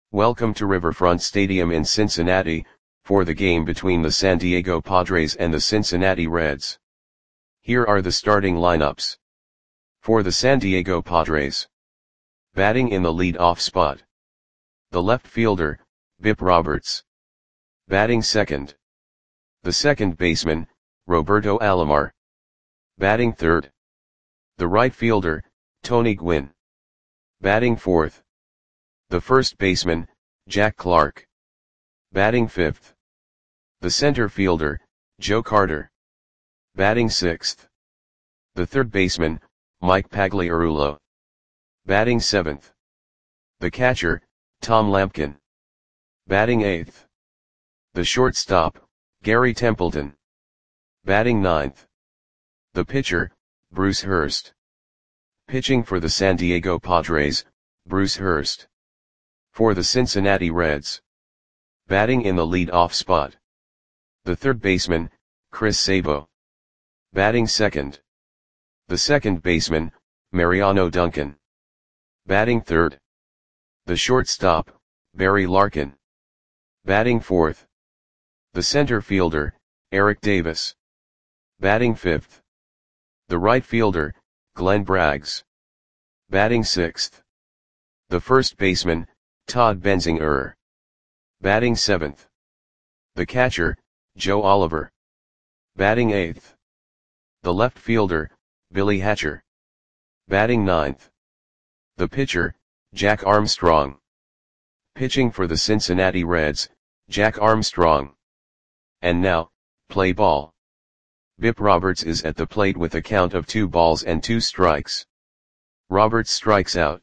Welcome to Riverfront Stadium in Cincinnati, for the game between the San Diego Padres and the Cincinnati Reds. Here are the starting lineups. For the San Diego Padres. Batting in the lead-off spot. The left fielder, Bip Roberts. Batting second. The second baseman, Roberto Alomar. Batting third. The right fielder, Tony Gwynn. Batting fourth. The first baseman, Jack Clark. Batting fifth. The center fielder, Joe Carter. Batting sixth. The third baseman, Mike Pagliarulo. Batting seventh. The catcher, Tom Lampkin. Batting eighth. The shortstop, Gary Templeton. Batting ninth. The pitcher, Bruce Hurst. Pitching for the San Diego Padres, Bruce Hurst. For the Cincinnati Reds. Batting in the lead-off spot. The third baseman, Chris Sabo. Batting second. The second baseman, Mariano Duncan. Batting third. The shortstop, Barry Larkin. Batting fourth. The center fielder, Eric Davis. Batting fifth. The right fielder, Glenn Braggs. Batting sixth. The first baseman, Todd Benzinger. Batting seventh. The catcher, Joe Oliver. Batting eighth. The left fielder, Billy Hatcher. Batting ninth. The pitcher, Jack Armstrong. Pitching for the Cincinnati Reds, Jack Armstrong. And now, play ball. Bip Roberts is at the plate with a count of 2 balls and 2 strikes. Roberts strikes out.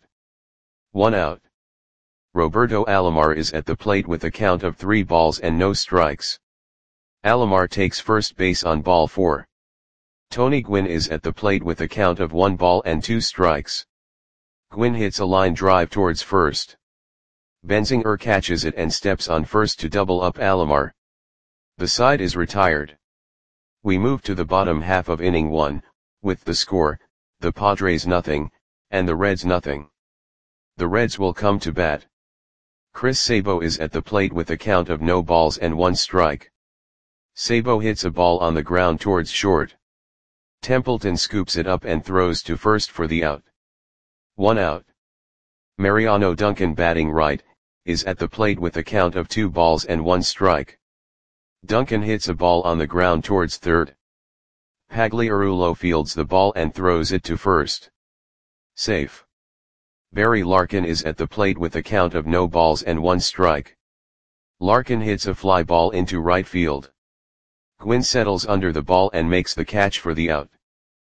1 out. Roberto Alomar is at the plate with a count of 3 balls and no strikes. Alomar takes first base on ball 4. Tony Gwynn is at the plate with a count of 1 ball and 2 strikes. Gwynn hits a line drive towards first. Benzinger catches it and steps on first to double up Alomar. The side is retired. We move to the bottom half of inning 1, with the score, the Padres nothing, and the Reds nothing. The Reds will come to bat. Chris Sabo is at the plate with a count of no balls and 1 strike. Sabo hits a ball on the ground towards short. Templeton scoops it up and throws to first for the out. 1 out. Mariano Duncan, batting right, is at the plate with a count of 2 balls and 1 strike. Duncan hits a ball on the ground towards third. Pagliarulo fields the ball and throws it to first. Safe. Barry Larkin is at the plate with a count of no balls and 1 strike. Larkin hits a fly ball into right field. Gwynn settles under the ball and makes the catch for the out.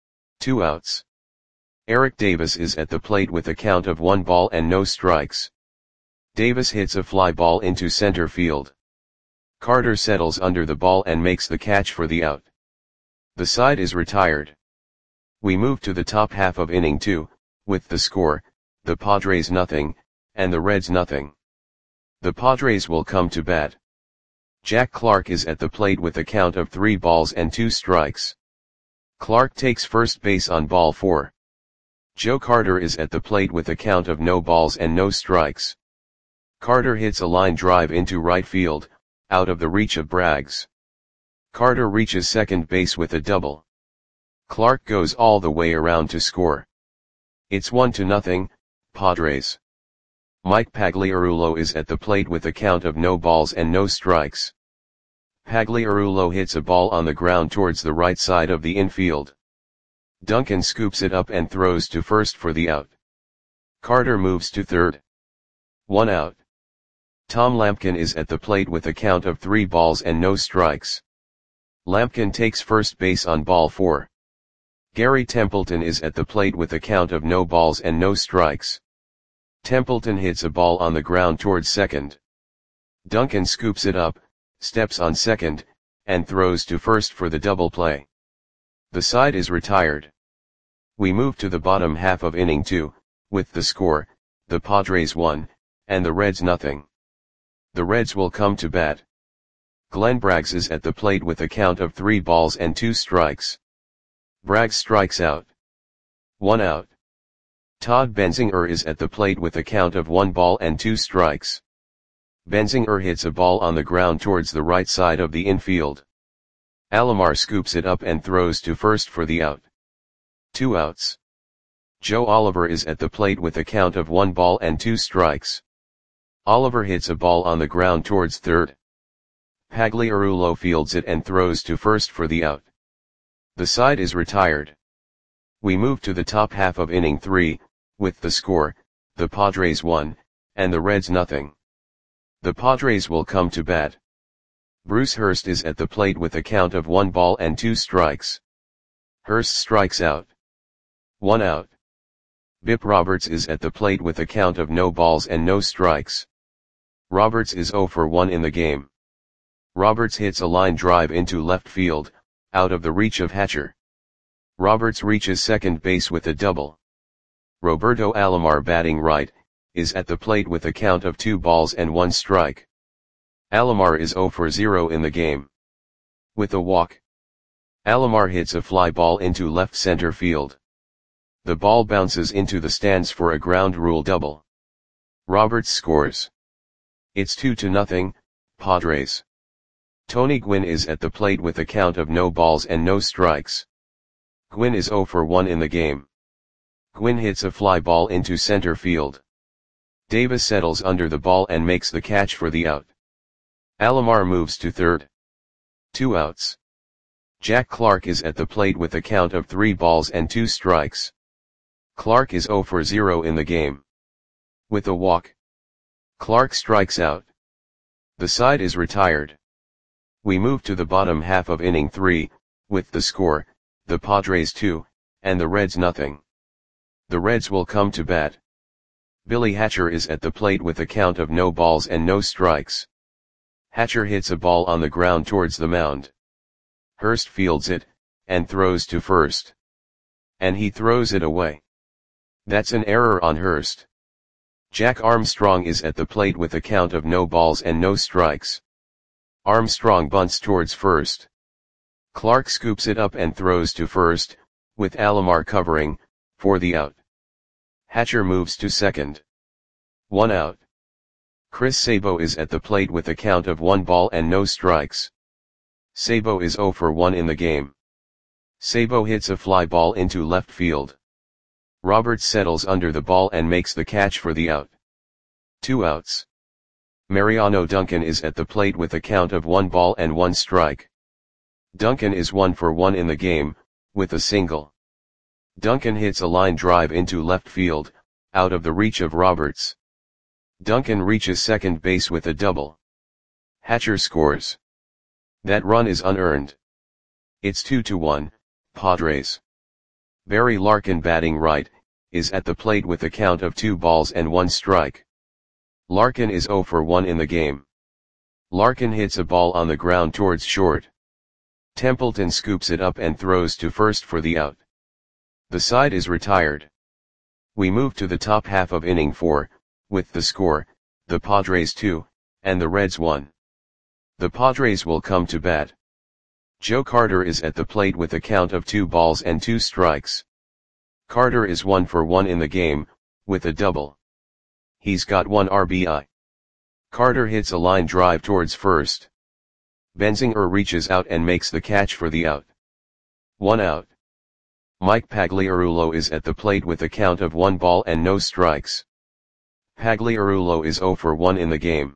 2 outs. Eric Davis is at the plate with a count of 1 ball and no strikes. Davis hits a fly ball into center field. Carter settles under the ball and makes the catch for the out. The side is retired. We move to the top half of inning 2, with the score, the Padres nothing, and the Reds nothing. The Padres will come to bat. Jack Clark is at the plate with a count of 3 balls and 2 strikes. Clark takes first base on ball 4. Joe Carter is at the plate with a count of no balls and no strikes. Carter hits a line drive into right field, out of the reach of Braggs. Carter reaches second base with a double. Clark goes all the way around to score. It's 1-0, Padres. Mike Pagliarulo is at the plate with a count of no balls and no strikes. Pagliarulo hits a ball on the ground towards the right side of the infield. Duncan scoops it up and throws to first for the out. Carter moves to third. 1 out. Tom Lampkin is at the plate with a count of 3 balls and no strikes. Lampkin takes first base on ball 4. Gary Templeton is at the plate with a count of no balls and no strikes. Templeton hits a ball on the ground towards second. Duncan scoops it up, steps on second, and throws to first for the double play. The side is retired. We move to the bottom half of inning 2, with the score, the Padres 1, and the Reds nothing. The Reds will come to bat. Glenn Braggs is at the plate with a count of 3 balls and 2 strikes. Braggs strikes out. 1 out. Todd Benzinger is at the plate with a count of 1 ball and 2 strikes. Benzinger hits a ball on the ground towards the right side of the infield. Alomar scoops it up and throws to first for the out. 2 outs. Joe Oliver is at the plate with a count of 1 ball and 2 strikes. Oliver hits a ball on the ground towards third. Pagliarulo fields it and throws to first for the out. The side is retired. We move to the top half of inning 3, with the score, the Padres 1, and the Reds nothing. The Padres will come to bat. Bruce Hurst is at the plate with a count of 1 ball and 2 strikes. Hurst strikes out. 1 out. Bip Roberts is at the plate with a count of no balls and no strikes. Roberts is 0 for 1 in the game. Roberts hits a line drive into left field, out of the reach of Hatcher. Roberts reaches second base with a double. Roberto Alomar, batting right, is at the plate with a count of 2 balls and 1 strike. Alomar is 0 for 0 in the game. With a walk, Alomar hits a fly ball into left center field. The ball bounces into the stands for a ground rule double. Roberts scores. It's 2-0, Padres. Tony Gwynn is at the plate with a count of no balls and no strikes. Gwynn is 0 for 1 in the game. Gwynn hits a fly ball into center field. Davis settles under the ball and makes the catch for the out. Alomar moves to third. 2 outs. Jack Clark is at the plate with a count of 3 balls and 2 strikes. Clark is 0 for 0 in the game. With a walk, Clark strikes out. The side is retired. We move to the bottom half of inning 3, with the score, the Padres 2, and the Reds nothing. The Reds will come to bat. Billy Hatcher is at the plate with a count of no balls and no strikes. Hatcher hits a ball on the ground towards the mound. Hurst fields it, and throws to first. And he throws it away. That's an error on Hurst. Jack Armstrong is at the plate with a count of no balls and no strikes. Armstrong bunts towards first. Clark scoops it up and throws to first, with Alomar covering, for the out. Hatcher moves to second. 1 out. Chris Sabo is at the plate with a count of 1 ball and no strikes. Sabo is 0 for 1 in the game. Sabo hits a fly ball into left field. Roberts settles under the ball and makes the catch for the out. 2 outs. Mariano Duncan is at the plate with a count of 1 ball and 1 strike. Duncan is 1 for 1 in the game, with a single. Duncan hits a line drive into left field, out of the reach of Roberts. Duncan reaches second base with a double. Hatcher scores. That run is unearned. It's 2-1, Padres. Barry Larkin, batting right, is at the plate with a count of 2 balls and 1 strike. Larkin is 0 for 1 in the game. Larkin hits a ball on the ground towards short. Templeton scoops it up and throws to first for the out. The side is retired. We move to the top half of inning 4, with the score, the Padres 2, and the Reds 1. The Padres will come to bat. Joe Carter is at the plate with a count of 2 balls and 2 strikes. Carter is 1 for 1 in the game, with a double. He's got 1 RBI. Carter hits a line drive towards first. Benzinger reaches out and makes the catch for the out. 1 out. Mike Pagliarulo is at the plate with a count of 1 ball and no strikes. Pagliarulo is 0 for 1 in the game.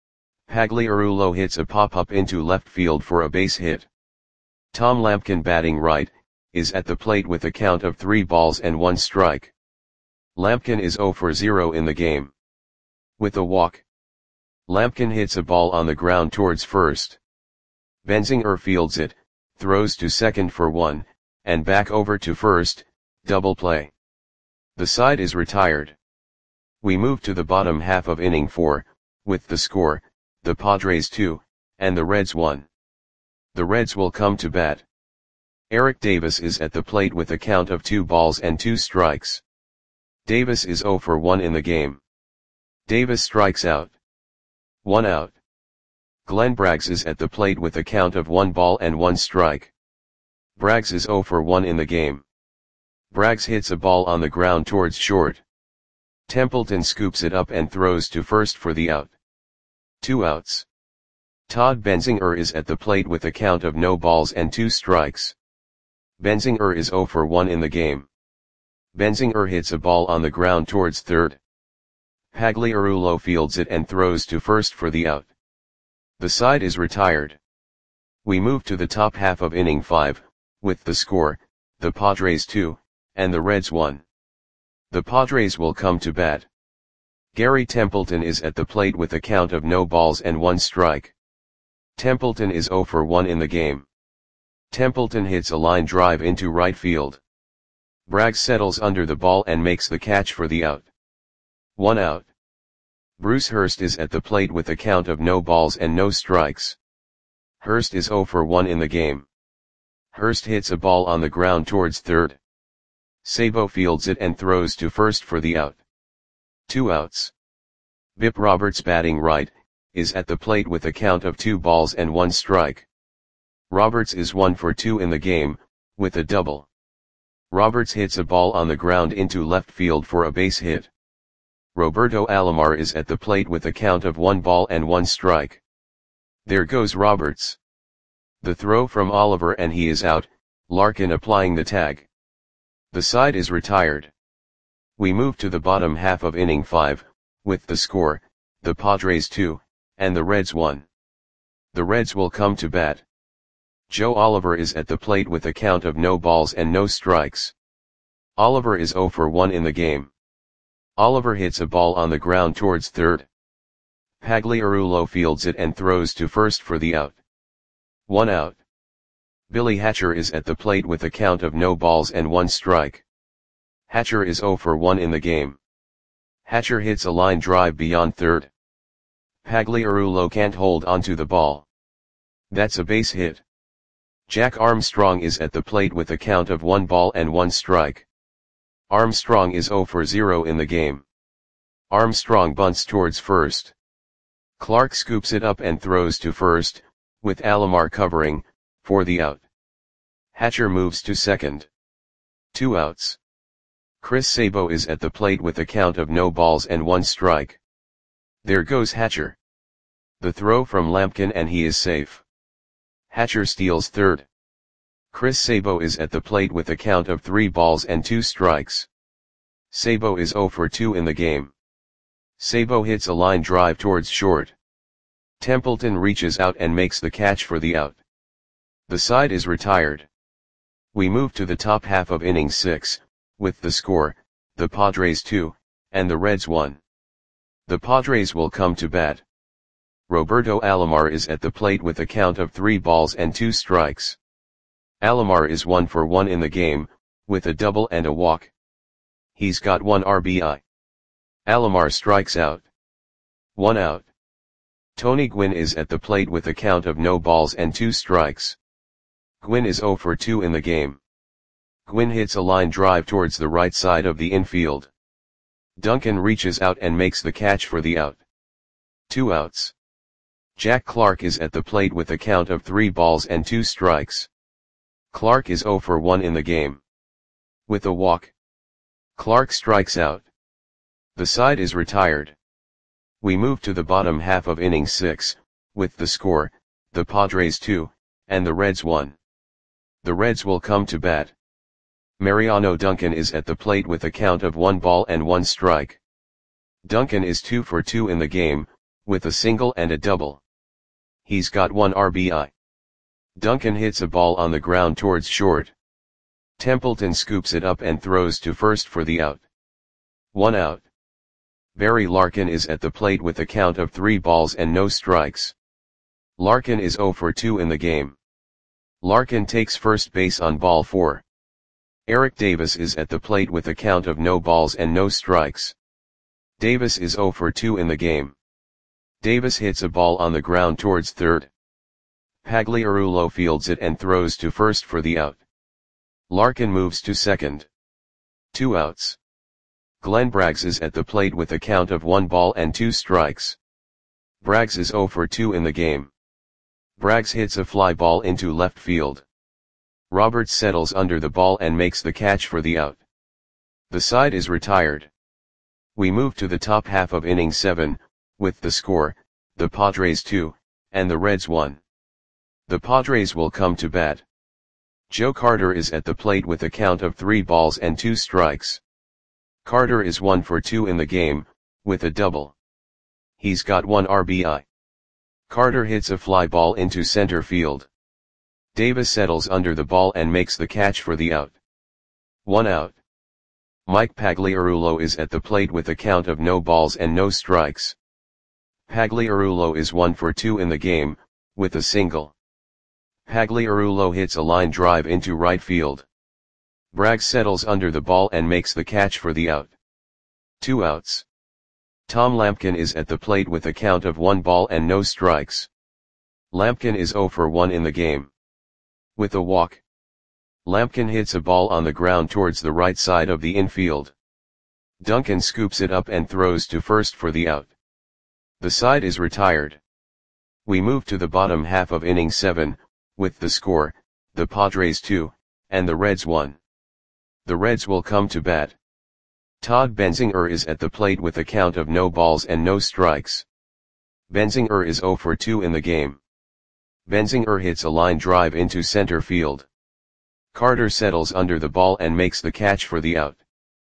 Pagliarulo hits a pop-up into left field for a base hit. Tom Lampkin, batting right, is at the plate with a count of 3 balls and 1 strike. Lampkin is 0 for 0 in the game. With a walk, Lampkin hits a ball on the ground towards first. Benzinger fields it, throws to second for 1, and back over to first, double play. The side is retired. We move to the bottom half of inning 4, with the score, the Padres 2, and the Reds 1. The Reds will come to bat. Eric Davis is at the plate with a count of 2 balls and 2 strikes. Davis is 0 for 1 in the game. Davis strikes out. 1 out. Glenn Braggs is at the plate with a count of 1 ball and 1 strike. Braggs is 0 for 1 in the game. Braggs hits a ball on the ground towards short. Templeton scoops it up and throws to first for the out. 2 outs. Todd Benzinger is at the plate with a count of no balls and 2 strikes. Benzinger is 0 for 1 in the game. Benzinger hits a ball on the ground towards third. Pagliarulo fields it and throws to first for the out. The side is retired. We move to the top half of inning 5, with the score, the Padres 2, and the Reds 1. The Padres will come to bat. Gary Templeton is at the plate with a count of no balls and 1 strike. Templeton is 0 for 1 in the game. Templeton hits a line drive into right field. Bragg settles under the ball and makes the catch for the out. 1 out. Bruce Hurst is at the plate with a count of no balls and no strikes. Hurst is 0 for 1 in the game. Hurst hits a ball on the ground towards third. Sabo fields it and throws to first for the out. 2 outs. Bip Roberts, batting right, is at the plate with a count of 2 balls and 1 strike. Roberts is 1 for 2 in the game, with a double. Roberts hits a ball on the ground into left field for a base hit. Roberto Alomar is at the plate with a count of 1 ball and 1 strike. There goes Roberts. The throw from Oliver and he is out, Larkin applying the tag. The side is retired. We move to the bottom half of inning 5, with the score, the Padres 2, and the Reds 1. The Reds will come to bat. Joe Oliver is at the plate with a count of no balls and no strikes. Oliver is 0 for 1 in the game. Oliver hits a ball on the ground towards third. Pagliarulo fields it and throws to first for the out. 1 out. Billy Hatcher is at the plate with a count of no balls and 1 strike. Hatcher is 0 for 1 in the game. Hatcher hits a line drive beyond third. Pagliarulo can't hold onto the ball. That's a base hit. Jack Armstrong is at the plate with a count of 1 ball and 1 strike. Armstrong is 0 for 0 in the game. Armstrong bunts towards first. Clark scoops it up and throws to first, with Alomar covering, for the out. Hatcher moves to second. 2 outs. Chris Sabo is at the plate with a count of no balls and 1 strike. There goes Hatcher. The throw from Lampkin and he is safe. Hatcher steals third. Chris Sabo is at the plate with a count of 3 balls and 2 strikes. Sabo is 0 for 2 in the game. Sabo hits a line drive towards short. Templeton reaches out and makes the catch for the out. The side is retired. We move to the top half of inning 6, with the score, the Padres 2, and the Reds 1. The Padres will come to bat. Roberto Alomar is at the plate with a count of 3 balls and 2 strikes. Alomar is 1 for 1 in the game, with a double and a walk. He's got 1 RBI. Alomar strikes out. 1 out. Tony Gwynn is at the plate with a count of no balls and 2 strikes. Gwynn is 0 for 2 in the game. Gwynn hits a line drive towards the right side of the infield. Duncan reaches out and makes the catch for the out. 2 outs. Jack Clark is at the plate with a count of 3 balls and 2 strikes. Clark is 0 for 1 in the game. With a walk, Clark strikes out. The side is retired. We move to the bottom half of inning 6, with the score, the Padres 2, and the Reds 1. The Reds will come to bat. Mariano Duncan is at the plate with a count of 1 ball and 1 strike. Duncan is 2 for 2 in the game, with a single and a double. He's got 1 RBI. Duncan hits a ball on the ground towards short. Templeton scoops it up and throws to first for the out. 1 out. Barry Larkin is at the plate with a count of 3 balls and no strikes. Larkin is 0 for 2 in the game. Larkin takes first base on ball 4. Eric Davis is at the plate with a count of no balls and no strikes. Davis is 0 for 2 in the game. Davis hits a ball on the ground towards third. Pagliarulo fields it and throws to first for the out. Larkin moves to second. 2 outs. Glenn Braggs is at the plate with a count of 1 ball and 2 strikes. Braggs is 0 for 2 in the game. Braggs hits a fly ball into left field. Roberts settles under the ball and makes the catch for the out. The side is retired. We move to the top half of inning 7, with the score, the Padres 2, and the Reds 1. The Padres will come to bat. Joe Carter is at the plate with a count of 3 balls and 2 strikes. Carter is 1 for 2 in the game, with a double. He's got 1 RBI. Carter hits a fly ball into center field. Davis settles under the ball and makes the catch for the out. 1 out. Mike Pagliarulo is at the plate with a count of no balls and no strikes. Pagliarulo is 1 for 2 in the game, with a single. Pagliarulo hits a line drive into right field. Bragg settles under the ball and makes the catch for the out. 2 outs. Tom Lampkin is at the plate with a count of 1 ball and no strikes. Lampkin is 0 for 1 in the game. With a walk. Lampkin hits a ball on the ground towards the right side of the infield. Duncan scoops it up and throws to first for the out. The side is retired. We move to the bottom half of inning 7, with the score, the Padres 2, and the Reds 1. The Reds will come to bat. Todd Benzinger is at the plate with a count of no balls and no strikes. Benzinger is 0 for 2 in the game. Benzinger hits a line drive into center field. Carter settles under the ball and makes the catch for the out.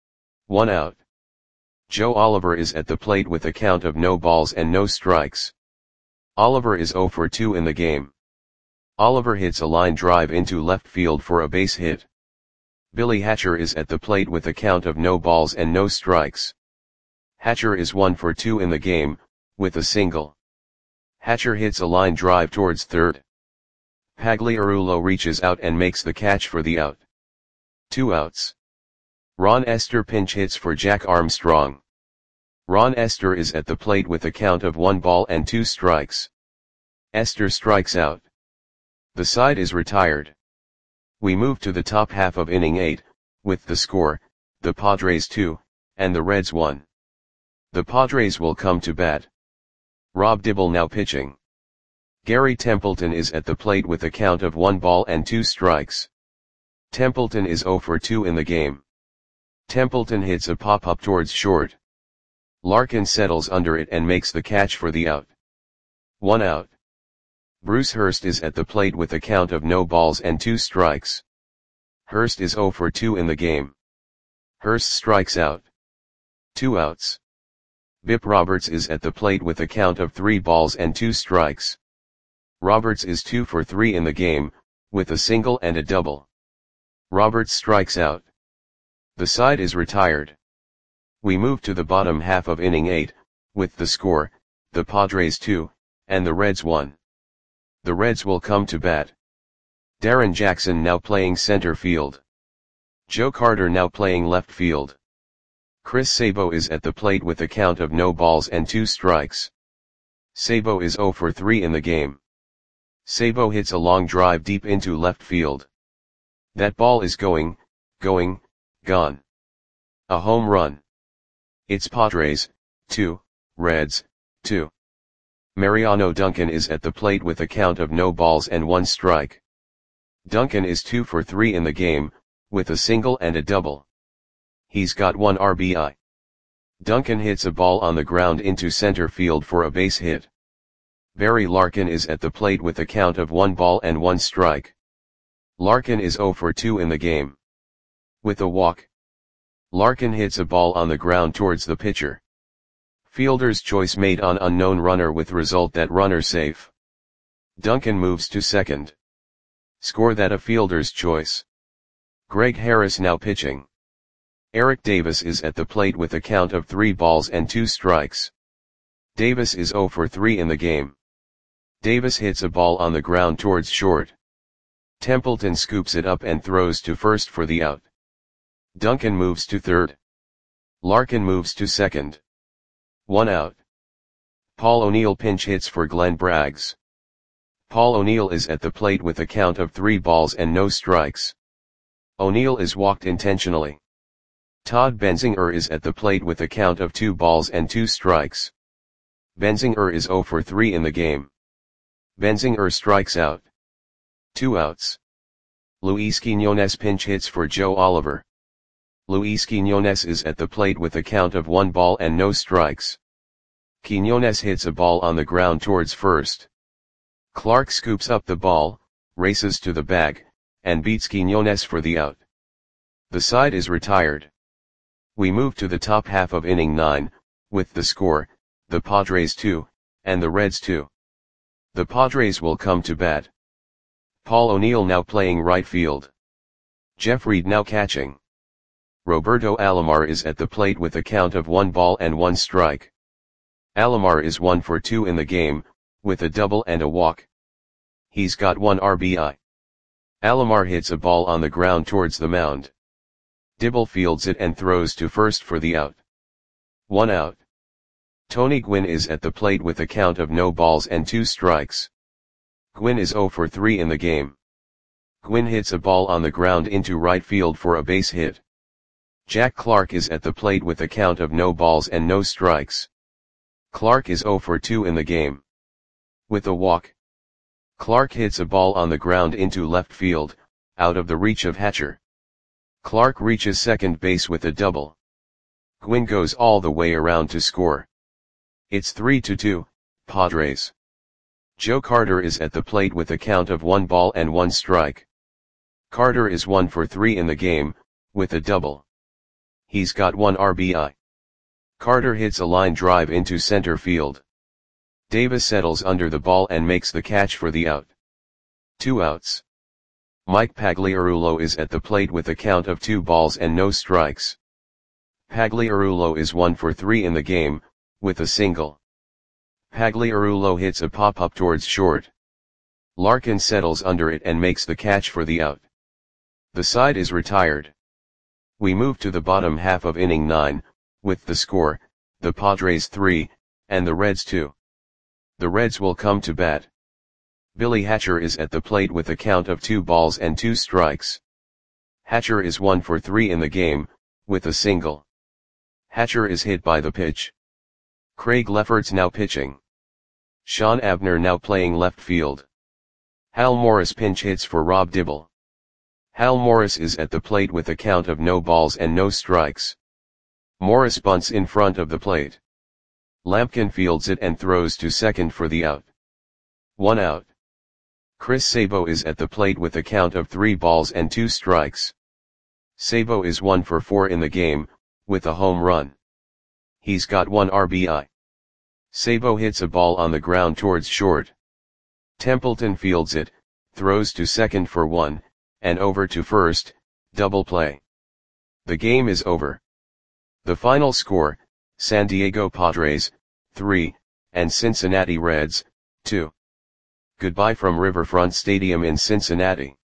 1 out. Joe Oliver is at the plate with a count of no balls and no strikes. Oliver is 0 for 2 in the game. Oliver hits a line drive into left field for a base hit. Billy Hatcher is at the plate with a count of no balls and no strikes. Hatcher is 1 for 2 in the game, with a single. Hatcher hits a line drive towards third. Pagliarulo reaches out and makes the catch for the out. 2 outs. Ron Estes pinch hits for Jack Armstrong. Ron Estes is at the plate with a count of 1 ball and 2 strikes. Estes strikes out. The side is retired. We move to the top half of inning 8, with the score, the Padres 2, and the Reds 1. The Padres will come to bat. Rob Dibble now pitching. Gary Templeton is at the plate with a count of 1 ball and 2 strikes. Templeton is 0 for 2 in the game. Templeton hits a pop-up towards short. Larkin settles under it and makes the catch for the out. 1 out. Bruce Hurst is at the plate with a count of no balls and 2 strikes. Hurst is 0 for 2 in the game. Hurst strikes out. 2 outs. Bip Roberts is at the plate with a count of 3 balls and 2 strikes. Roberts is 2 for 3 in the game, with a single and a double. Roberts strikes out. The side is retired. We move to the bottom half of inning 8, with the score, the Padres 2, and the Reds 1. The Reds will come to bat. Darren Jackson now playing center field. Joe Carter now playing left field. Chris Sabo is at the plate with a count of no balls and 2 strikes. Sabo is 0 for 3 in the game. Sabo hits a long drive deep into left field. That ball is gone. A home run. It's Padres 2, Reds 2. Mariano Duncan is at the plate with a count of no balls and 1 strike. Duncan is 2 for 3 in the game, with a single and a double. He's got 1 RBI. Duncan hits a ball on the ground into center field for a base hit. Barry Larkin is at the plate with a count of 1 ball and 1 strike. Larkin is 0 for 2 in the game. With a walk. Larkin hits a ball on the ground towards the pitcher. Fielder's choice made on unknown runner with result that runner safe. Duncan moves to second. Score that a fielder's choice. Greg Harris now pitching. Eric Davis is at the plate with a count of 3 balls and 2 strikes. Davis is 0 for 3 in the game. Davis hits a ball on the ground towards short. Templeton scoops it up and throws to first for the out. Duncan moves to third. Larkin moves to second. 1 out. Paul O'Neill pinch hits for Glenn Braggs. Paul O'Neill is at the plate with a count of 3 balls and no strikes. O'Neill is walked intentionally. Todd Benzinger is at the plate with a count of 2 balls and 2 strikes. Benzinger is 0 for 3 in the game. Benzinger strikes out. 2 outs. Luis Quiñones pinch hits for Joe Oliver. Luis Quiñones is at the plate with a count of 1 ball and no strikes. Quiñones hits a ball on the ground towards first. Clark scoops up the ball, races to the bag, and beats Quiñones for the out. The side is retired. We move to the top half of inning 9, with the score, the Padres 2, and the Reds 2. The Padres will come to bat. Paul O'Neill now playing right field. Jeff Reed now catching. Roberto Alomar is at the plate with a count of 1 ball and 1 strike. Alomar is 1 for 2 in the game, with a double and a walk. He's got 1 RBI. Alomar hits a ball on the ground towards the mound. Dibble fields it and throws to first for the out. 1 out. Tony Gwynn is at the plate with a count of no balls and 2 strikes. Gwynn is 0 for 3 in the game. Gwynn hits a ball on the ground into right field for a base hit. Jack Clark is at the plate with a count of no balls and no strikes. Clark is 0 for 2 in the game. With a walk. Clark hits a ball on the ground into left field, out of the reach of Hatcher. Clark reaches second base with a double. Gwynn goes all the way around to score. It's 3-2, Padres. Joe Carter is at the plate with a count of 1 ball and 1 strike. Carter is 1 for 3 in the game, with a double. He's got 1 RBI. Carter hits a line drive into center field. Davis settles under the ball and makes the catch for the out. 2 outs. Mike Pagliarulo is at the plate with a count of 2 balls and no strikes. Pagliarulo is 1 for 3 in the game, with a single. Pagliarulo hits a pop-up towards short. Larkin settles under it and makes the catch for the out. The side is retired. We move to the bottom half of inning 9, with the score, the Padres 3, and the Reds 2. The Reds will come to bat. Billy Hatcher is at the plate with a count of 2 balls and 2 strikes. Hatcher is 1 for 3 in the game, with a single. Hatcher is hit by the pitch. Craig Lefferts now pitching. Sean Abner now playing left field. Hal Morris pinch hits for Rob Dibble. Hal Morris is at the plate with a count of no balls and no strikes. Morris bunts in front of the plate. Lampkin fields it and throws to second for the out. 1 out. Chris Sabo is at the plate with a count of 3 balls and 2 strikes. Sabo is 1 for 4 in the game, with a home run. He's got 1 RBI. Sabo hits a ball on the ground towards short. Templeton fields it, throws to second for 1, and over to first, double play. The game is over. The final score, San Diego Padres, 3, and Cincinnati Reds, 2. Goodbye from Riverfront Stadium in Cincinnati.